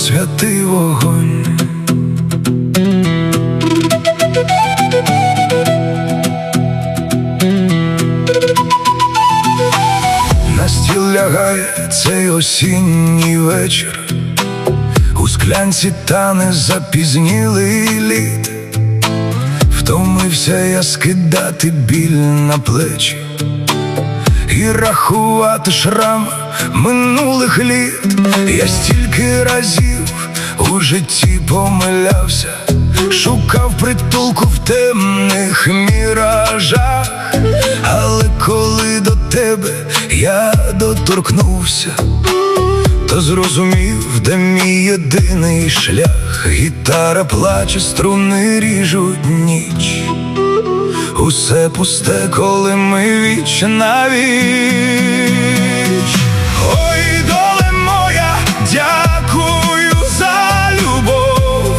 святий вогонь. На стіл лягає цей осінній вечір, у склянці тане запізнілий лід. Втомився я скидати біль на плечі і рахувати шрам минулих літ. Я стільки разів у житті помилявся, шукав притулку в темних міражах. Але коли до тебе я доторкнувся, то зрозумів, де мій єдиний шлях. Гітара плаче, струни ріжуть ніч. Усе пусте, коли ми віч на віч. Ой, доле моя, дякую за любов,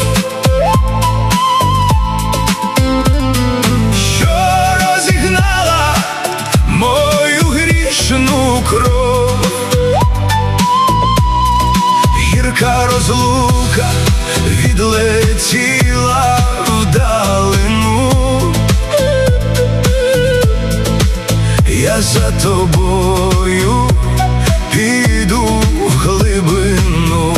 що розігнала мою грішну кров. Гірка розлука відлетіла вдалину, я за тобою піду в глибину.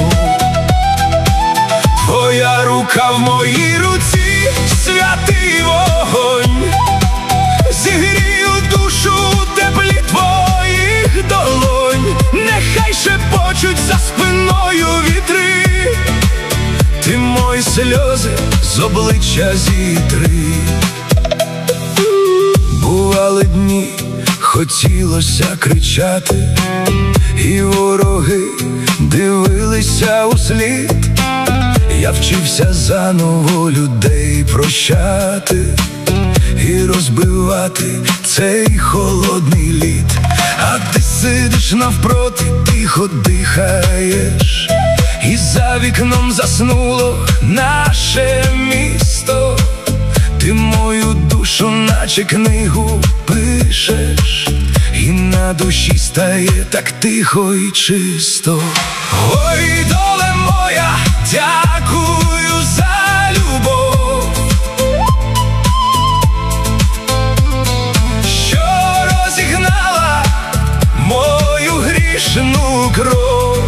Твоя рука в моїй руці, святий вогонь. Зігрію душу у теплі твоїх долонь. Нехай шепочуть за спиною вітри, ти мої сльози з обличчя зітри. Бували дні, хотілося кричати, і вороги дивилися услід. Я вчився заново людей прощати і розбивати цей холодний лід. А ти сидиш навпроти, тихо дихаєш, і за вікном заснуло наше місто. Ти мою душу наче книгу пишеш, і на душі стає так тихо і чисто. Ой, доле моя, дякую за любов, що розігнала мою грішну кров.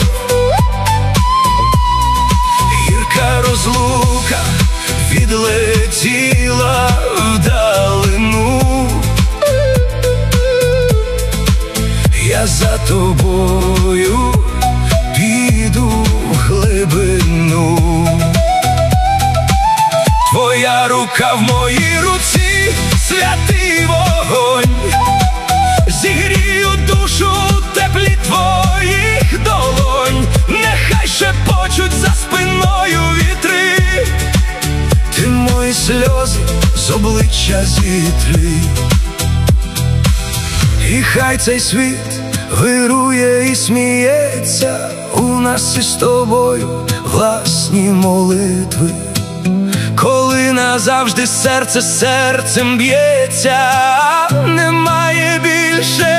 Гірка розлука відлетіла вдалину, я за тобою піду в глибину. Твоя рука в моїй руці, святий вогонь. Зігрію душу у теплі твоїх долонь. Нехай шепочуть за спиною вітри, ти мої сльози з обличчя зітри. І хай цей світ вирує і сміється, у нас із тобою власні молитви. Коли назавжди серце серцем б'ється, немає більше